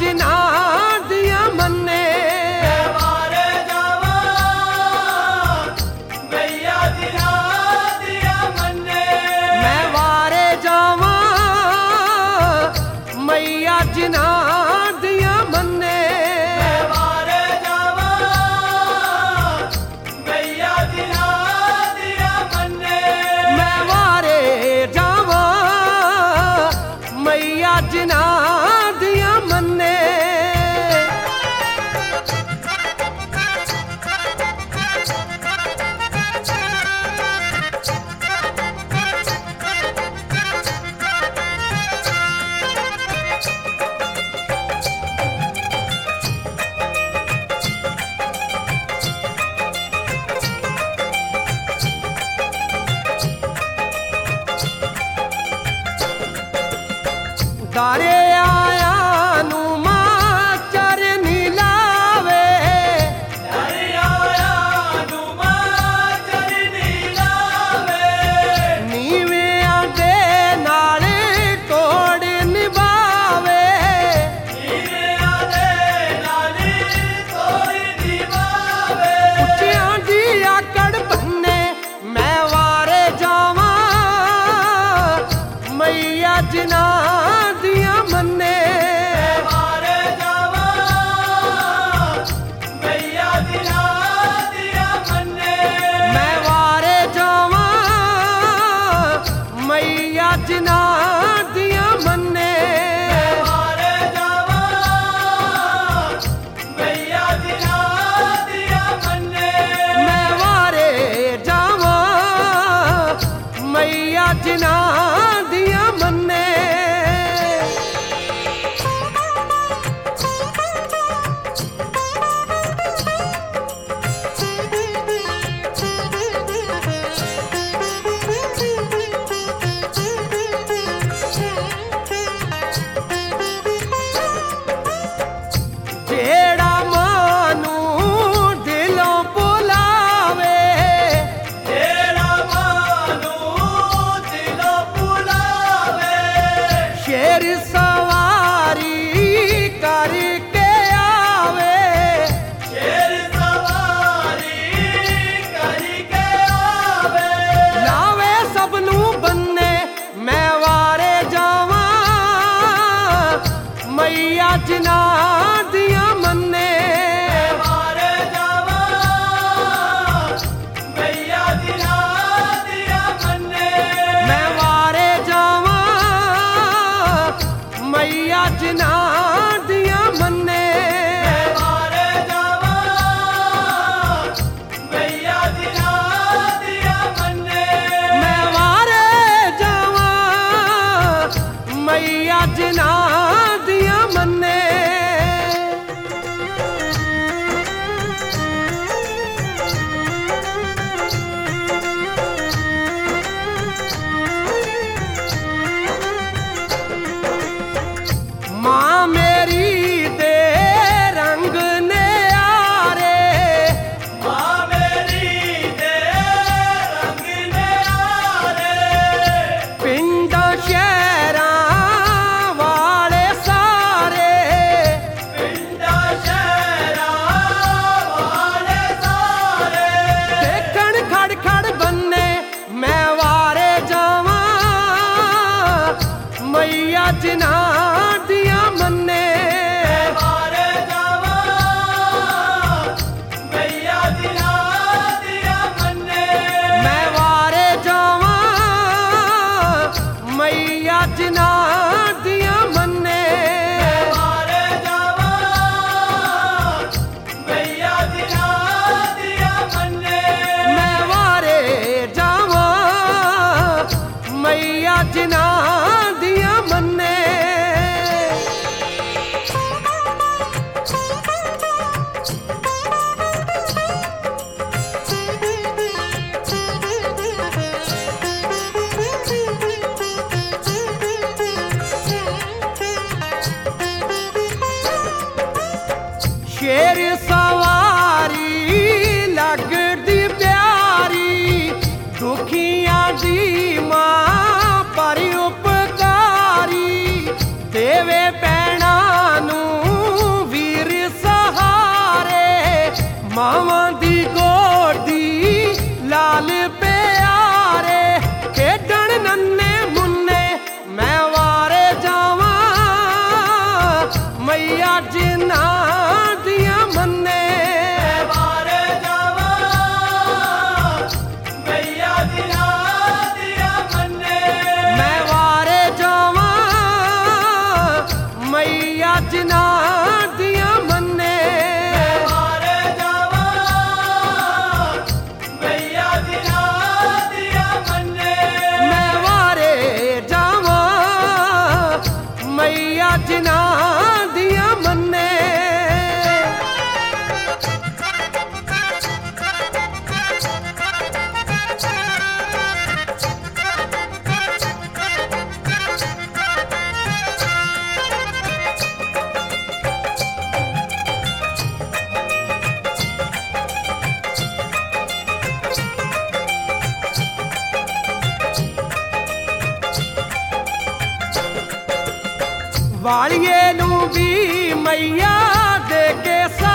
जिन्हां दियां मन्ने मैं वारे जावा मैया जिन्हां दियां मन्ने मैं वारे जावा मैया जिन्हां दियां मन्ने मैं वारे जावा मैया जिन्हां दियां मन्ने मैं वारे जावा मैया जिन्हां दियां मन्ने दारे आया नू मां चरनी लावे दरियाया नुमा चरनी लावे नीवियां दे नाल तोड़ निभावे नीवियां दे नाली तोड़ी निभावे ਉੱਚਿਆਂ ਦੀ ਆਕੜ ਬੰਨੇ मैं वारे जावां मैया जिन्हां दियां मन्ने मैं वारे जावा मैया जिन्हां दियां मन्ने मैं वारे जावां मैया जिन्हां दियां मन्ने मैं वारे जावा मैया जिन्हां दियां मन्ने मैं वारे जावां मैया जिन्हां दियां मन्ने ਜਿਹੜਾ ਮਾਂ ਨੂੰ ਦਿਲੋਂ ਭੁਲਾਵੇ तेरा मानू दिलों बुलावे ਸ਼ੇਰ ਸਵਾਰੀ ਕਰਕੇ ਆਵੇ शेर सवारी करके आवे ਲਾਵੇ ਸਭ ਨੂੰ ਬੰਨੇ ਮੈਂ ਵਾਰੇ ਜਾਵਾਂ ਮੈया ਜਿਨ੍ਹਾਂ ਦੀਆਂ ਮੰਨੇ मैं वारे जावा मैया जिन्हां दियां मन्ने ਮੈਂ ਵਾਰੇ ਜਾਵਾਂ ਮੈया ਜਿਨ੍ਹਾਂ ਦੀਆਂ ਮੰਨੇ मैं वारे जावा मैया जिन्हां दियां मन्ने मैं वारे जावां मैया जिन्हां दियां मन्ने मां मेरी दे रंग न्यारे मां मेरी दे रंग न्यारे पिंडां शहरां वाले सारे पिंडा शहरा वाले सारे देखण खड़ खड़ बन्ने मैं वारे जावां मैया जिन्हां दियां मन्ने मैं वारे जावा मैया जिन्हां दियां मन्ने मैं वारे जावां मैया जिन्हां दियां मन्ने मैं वारे जावा मैया जिन्हां दियां मन्ने मैं वारे जावां मैया जिन्हां दियां मन्ने शेर सवारी लगदी प्यारी दुखियां दी मां पर उपकारी देवे पैणा नूं ਜਿਨ੍ਹਾਂ ਦੀਆਂ ਮੰਨੇ ਮੈਂ ਵਾਰੇ ਜਾਵਾਂ ਮਈਆ ਜਿਨ੍ਹਾਂ ਦੀਆਂ ਮੰਨੇ ਮੈਂ ਵਾਰੇ ਜਾਵਾਂ ਮਈਆ ਜਿਨ੍ਹਾਂ ਦੀਆਂ ਮੰਨੇ ਵਾਰੇ ਜਾਵਾਂ ਮਈਆ ਜਿਨ੍ਹਾਂ ਦੀਆਂ ਮੰਨੇ ਮੈਂ ਵਾਰੇ ਜਾਵਾਂ ਮਈਆ ਜਿਨ੍ਹਾਂ ਦੀਆਂ ਮੰਨੇ ਵਾਲੀਏ ਨੂੰ ਵੀ ਮਈਆ ਦੇ ਕੇ